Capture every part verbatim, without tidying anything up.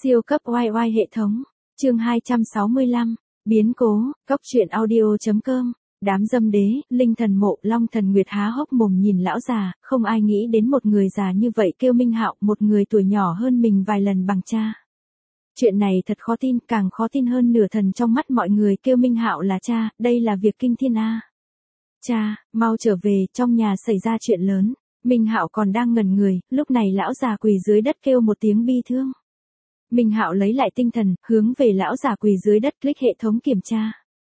Siêu cấp oai oai hệ thống, chương hai trăm sáu mươi lăm, biến cố, cóc truyện audio chấm com, đám dâm đế, linh thần mộ, long thần nguyệt há hốc mồm nhìn lão già, không ai nghĩ đến một người già như vậy kêu Minh Hạo, một người tuổi nhỏ hơn mình vài lần bằng cha. Chuyện này thật khó tin, càng khó tin hơn nửa thần trong mắt mọi người kêu Minh Hạo là cha, đây là việc kinh thiên a. Cha, mau trở về, trong nhà xảy ra chuyện lớn. Minh Hạo còn đang ngẩn người, lúc này lão già quỳ dưới đất kêu một tiếng bi thương. Minh Hạo lấy lại tinh thần, hướng về lão già quỳ dưới đất click hệ thống kiểm tra.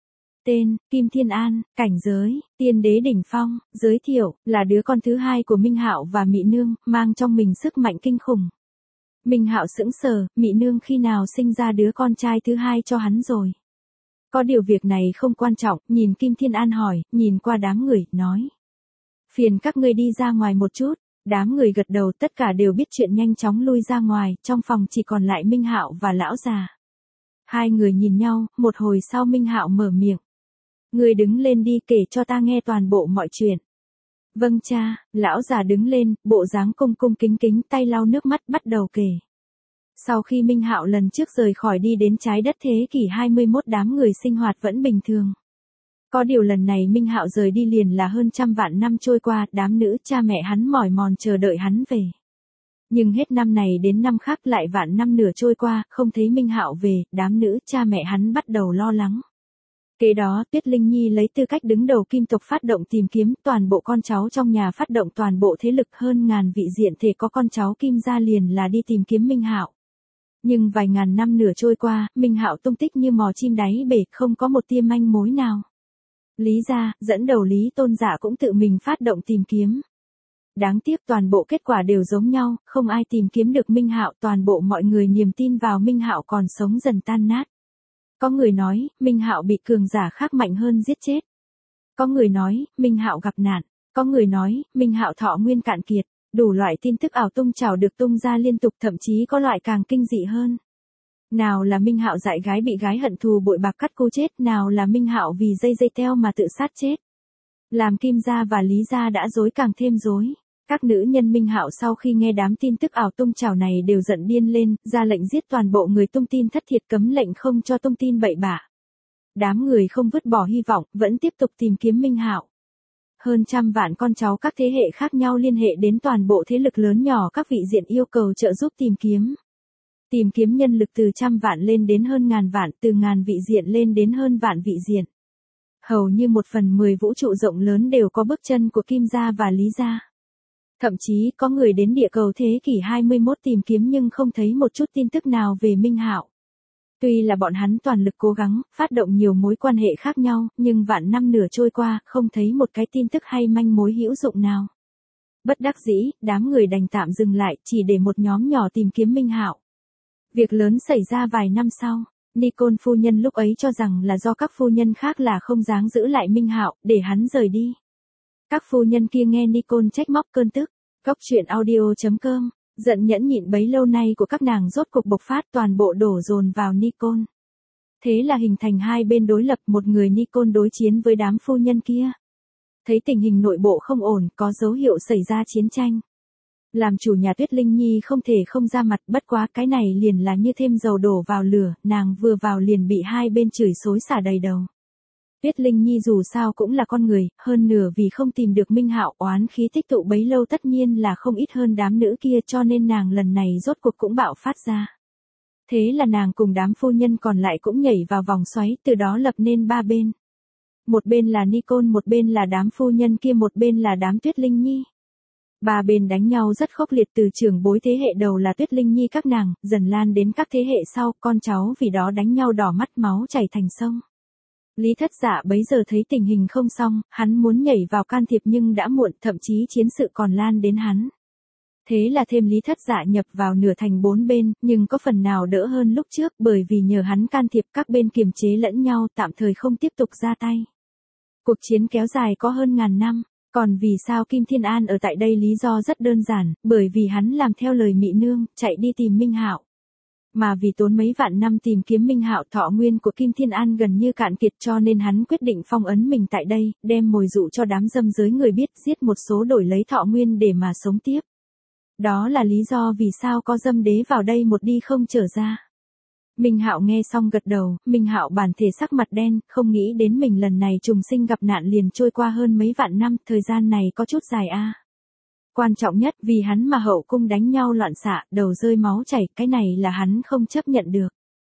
Tên, Kim Thiên An, cảnh giới, tiên đế đỉnh phong, giới thiệu, là đứa con thứ hai của Minh Hạo và Mị Nương, mang trong mình sức mạnh kinh khủng. Minh Hạo sững sờ, Mị Nương khi nào sinh ra đứa con trai thứ hai cho hắn rồi. Có điều việc này không quan trọng, nhìn Kim Thiên An hỏi, nhìn qua đám người, nói. Phiền các ngươi đi ra ngoài một chút. Đám người gật đầu, tất cả đều biết chuyện, nhanh chóng lui ra ngoài, trong phòng chỉ còn lại Minh Hạo và lão già. Hai người nhìn nhau, một hồi sau Minh Hạo mở miệng. Ngươi đứng lên đi, kể cho ta nghe toàn bộ mọi chuyện. Vâng cha, lão già đứng lên, bộ dáng cung cung kính kính, tay lau nước mắt bắt đầu kể. Sau khi Minh Hạo lần trước rời khỏi đi đến trái đất thế kỷ hai mươi mốt, đám người sinh hoạt vẫn bình thường. Có điều lần này Minh Hạo rời đi liền là hơn trăm vạn năm trôi qua, đám nữ cha mẹ hắn mỏi mòn chờ đợi hắn về. Nhưng hết năm này đến năm khác lại vạn năm nửa trôi qua, không thấy Minh Hạo về, đám nữ cha mẹ hắn bắt đầu lo lắng. Kế đó Tuyết Linh Nhi lấy tư cách đứng đầu kim tộc phát động tìm kiếm, toàn bộ con cháu trong nhà phát động toàn bộ thế lực, hơn ngàn vị diện thể có con cháu Kim gia liền là đi tìm kiếm Minh Hạo. Nhưng vài ngàn năm nửa trôi qua, Minh Hạo tung tích như mò chim đáy bể, không có một tia manh mối nào. Lý gia, dẫn đầu Lý Tôn Dạ cũng tự mình phát động tìm kiếm. Đáng tiếc toàn bộ kết quả đều giống nhau, không ai tìm kiếm được Minh Hạo, toàn bộ mọi người niềm tin vào Minh Hạo còn sống dần tan nát. Có người nói, Minh Hạo bị cường giả khác mạnh hơn giết chết. Có người nói, Minh Hạo gặp nạn. Có người nói, Minh Hạo thọ nguyên cạn kiệt. Đủ loại tin tức ảo tung trào được tung ra liên tục, thậm chí có loại càng kinh dị hơn. Nào là Minh Hạo dại gái bị gái hận thù bội bạc cắt cô chết, nào là Minh Hạo vì dây dây teo mà tự sát chết. Làm Kim gia và Lý gia đã rối càng thêm rối. Các nữ nhân Minh Hạo sau khi nghe đám tin tức ảo tung trào này đều giận điên lên, ra lệnh giết toàn bộ người tung tin thất thiệt, cấm lệnh không cho tung tin bậy bạ. Đám người không vứt bỏ hy vọng, vẫn tiếp tục tìm kiếm Minh Hạo. Hơn trăm vạn con cháu các thế hệ khác nhau liên hệ đến toàn bộ thế lực lớn nhỏ các vị diện yêu cầu trợ giúp tìm kiếm. Tìm kiếm nhân lực từ trăm vạn lên đến hơn ngàn vạn, từ ngàn vị diện lên đến hơn vạn vị diện. Hầu như một phần mười vũ trụ rộng lớn đều có bước chân của Kim gia và Lý gia. Thậm chí có người đến địa cầu thế kỷ hai mươi mốt tìm kiếm nhưng không thấy một chút tin tức nào về Minh Hạo. Tuy là bọn hắn toàn lực cố gắng, phát động nhiều mối quan hệ khác nhau, nhưng vạn năm nửa trôi qua, không thấy một cái tin tức hay manh mối hữu dụng nào. Bất đắc dĩ, đám người đành tạm dừng lại, chỉ để một nhóm nhỏ tìm kiếm Minh Hạo. Việc lớn xảy ra vài năm sau, Nicole phu nhân lúc ấy cho rằng là do các phu nhân khác là không dáng giữ lại Minh Hạo, để hắn rời đi. Các phu nhân kia nghe Nicole trách móc cơn tức, cóc truyện audio chấm com, giận nhẫn nhịn bấy lâu nay của các nàng rốt cục bộc phát, toàn bộ đổ dồn vào Nicole. Thế là hình thành hai bên đối lập, một người Nicole đối chiến với đám phu nhân kia. Thấy tình hình nội bộ không ổn, có dấu hiệu xảy ra chiến tranh. Làm chủ nhà Tuyết Linh Nhi không thể không ra mặt, bất quá cái này liền là như thêm dầu đổ vào lửa, nàng vừa vào liền bị hai bên chửi xối xả đầy đầu. Tuyết Linh Nhi dù sao cũng là con người, hơn nửa vì không tìm được Minh Hạo, oán khí tích tụ bấy lâu tất nhiên là không ít hơn đám nữ kia, cho nên nàng lần này rốt cuộc cũng bạo phát ra. Thế là nàng cùng đám phu nhân còn lại cũng nhảy vào vòng xoáy, từ đó lập nên ba bên. Một bên là Nicole, một bên là đám phu nhân kia, một bên là đám Tuyết Linh Nhi. Ba bên đánh nhau rất khốc liệt, từ trưởng bối thế hệ đầu là Tuyết Linh Nhi các nàng, dần lan đến các thế hệ sau, con cháu vì đó đánh nhau đỏ mắt, máu chảy thành sông. Lý Thất Dạ bấy giờ thấy tình hình không xong, hắn muốn nhảy vào can thiệp nhưng đã muộn, thậm chí chiến sự còn lan đến hắn. Thế là thêm Lý Thất Dạ nhập vào nửa thành bốn bên, nhưng có phần nào đỡ hơn lúc trước, bởi vì nhờ hắn can thiệp các bên kiềm chế lẫn nhau, tạm thời không tiếp tục ra tay. Cuộc chiến kéo dài có hơn ngàn năm. Còn vì sao Kim Thiên An ở tại đây, lý do rất đơn giản, bởi vì hắn làm theo lời Mị Nương, chạy đi tìm Minh Hạo. Mà vì tốn mấy vạn năm tìm kiếm Minh Hạo, thọ nguyên của Kim Thiên An gần như cạn kiệt, cho nên hắn quyết định phong ấn mình tại đây, đem mồi dụ cho đám dâm giới người biết, giết một số đổi lấy thọ nguyên để mà sống tiếp. Đó là lý do vì sao có Dâm Đế vào đây một đi không trở ra. Minh Hạo nghe xong gật đầu, Minh Hạo bản thể sắc mặt đen, không nghĩ đến mình lần này trùng sinh gặp nạn liền trôi qua hơn mấy vạn năm, thời gian này có chút dài a. Quan trọng nhất vì hắn mà hậu cung đánh nhau loạn xạ, đầu rơi máu chảy, cái này là hắn không chấp nhận được.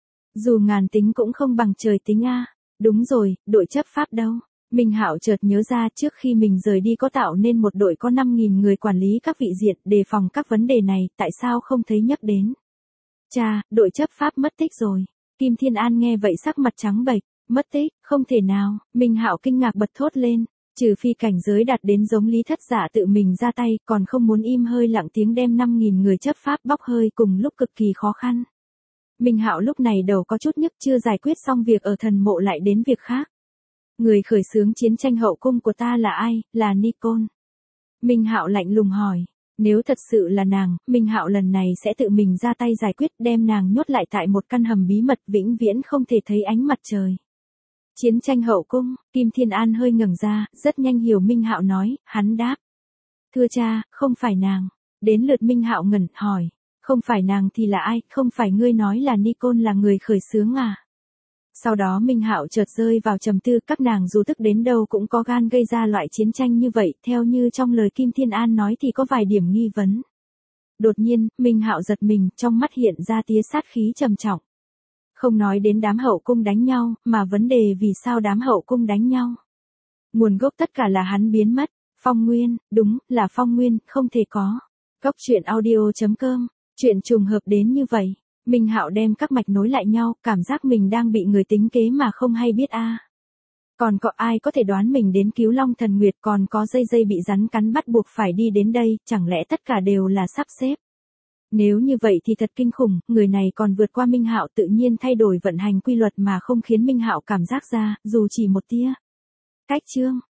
Dù ngàn tính cũng không bằng trời tính a. Đúng rồi, đội chấp pháp đâu? Minh Hạo chợt nhớ ra trước khi mình rời đi có tạo nên một đội có năm nghìn người quản lý các vị diện, đề phòng các vấn đề này, tại sao không thấy nhắc đến? Cha, đội chấp pháp mất tích rồi. Kim Thiên An nghe vậy sắc mặt trắng bệch, mất tích, không thể nào. Minh Hạo kinh ngạc bật thốt lên, trừ phi cảnh giới đạt đến giống Lý Thất Giả tự mình ra tay, còn không muốn im hơi lặng tiếng đem năm nghìn người chấp pháp bóc hơi cùng lúc cực kỳ khó khăn. Minh Hạo lúc này đầu có chút nhức, chưa giải quyết xong việc ở thần mộ lại đến việc khác. Người khởi xướng chiến tranh hậu cung của ta là ai? Là Nicole. Minh Hạo lạnh lùng hỏi. Nếu thật sự là nàng, Minh Hạo lần này sẽ tự mình ra tay giải quyết, đem nàng nhốt lại tại một căn hầm bí mật vĩnh viễn không thể thấy ánh mặt trời. Chiến tranh hậu cung, Kim Thiên An hơi ngẩng ra, rất nhanh hiểu Minh Hạo nói, hắn đáp. Thưa cha, không phải nàng. Đến lượt Minh Hạo ngẩn, hỏi. Không phải nàng thì là ai? Không phải ngươi nói là Nicole là người khởi xướng à? Sau đó Minh Hạo chợt rơi vào trầm tư, các nàng dù tức đến đâu cũng có gan gây ra loại chiến tranh như vậy, theo như trong lời Kim Thiên An nói thì có vài điểm nghi vấn. Đột nhiên, Minh Hạo giật mình, trong mắt hiện ra tia sát khí trầm trọng. Không nói đến đám hậu cung đánh nhau, mà vấn đề vì sao đám hậu cung đánh nhau. Nguồn gốc tất cả là hắn biến mất, Phong Nguyên, đúng, là Phong Nguyên, không thể có. Cốc truyện audio chấm com, chuyện trùng hợp đến như vậy. Minh Hạo đem các mạch nối lại nhau, cảm giác mình đang bị người tính kế mà không hay biết a. À. Còn có ai có thể đoán mình đến cứu Long Thần Nguyệt, còn có dây dây bị rắn cắn bắt buộc phải đi đến đây, chẳng lẽ tất cả đều là sắp xếp? Nếu như vậy thì thật kinh khủng, người này còn vượt qua Minh Hạo, tự nhiên thay đổi vận hành quy luật mà không khiến Minh Hạo cảm giác ra, dù chỉ một tia. Cách chương